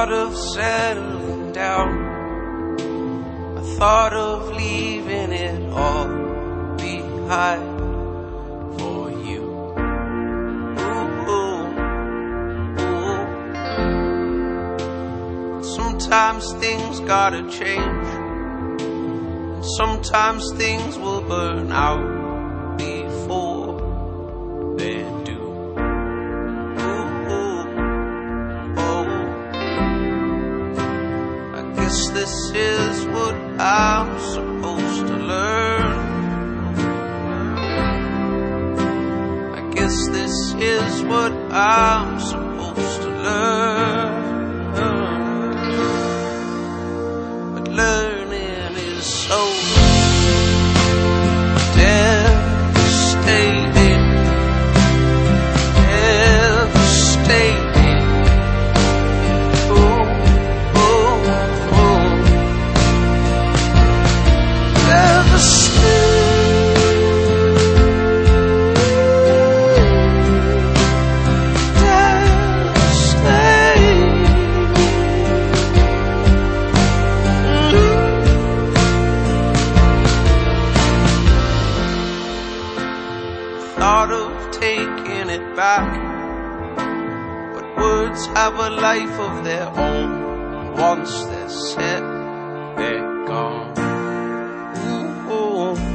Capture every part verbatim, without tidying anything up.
thought of settling down. I thought of leaving it all behind for you. Ooh, ooh, ooh. Sometimes things gotta change, and sometimes things will burn out before they do. Ooh, ooh, oh. I guess this is what I'm supposed to learn. I guess this is what I'm supposed to learn. But learning is so devastating, devastating. Oh, oh, oh. Devastating. Thought of taking it back, but words have a life of their own, and once they're set, they're gone. Ooh.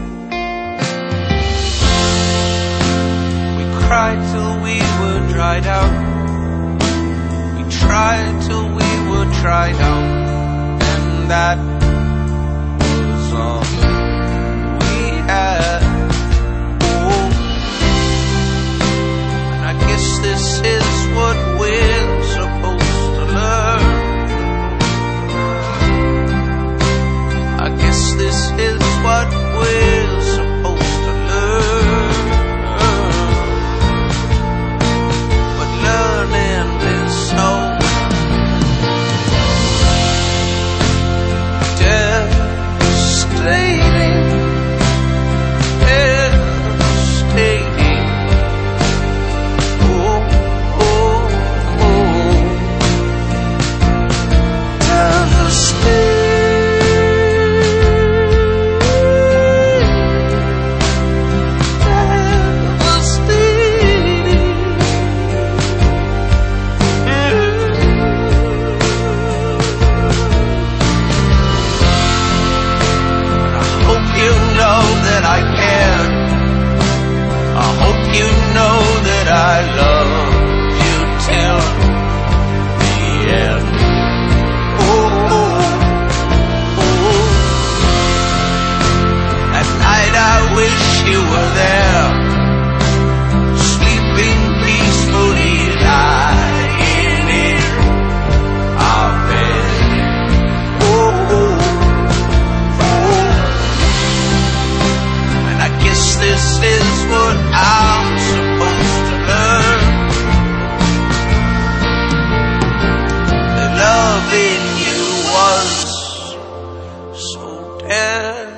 We cried till we were dried out. We tried till we were tried out, and that was all we had. This is what we're supposed to learn. I guess this is what we're supposed to learn. But learning is so devastating, devastating. I care. I hope you know that I love you till the end. Ooh, ooh. At night I wish you were there, sleeping peacefully, lying in our bed. Ooh, ooh. This is what I'm supposed to learn. The love in you was so dead.